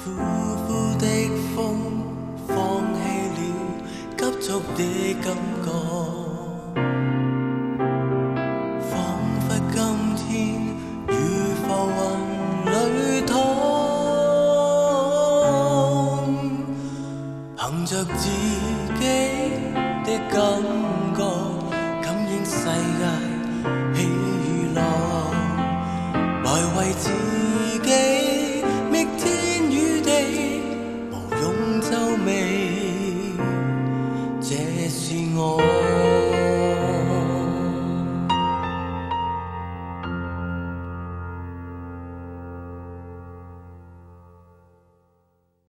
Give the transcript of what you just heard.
呼呼的风放弃了急促的感觉，仿佛今天如浮云里躺，凭着自己的感觉感应世界喜与乐，来为自己觅天与地，无用皱眉，这是我。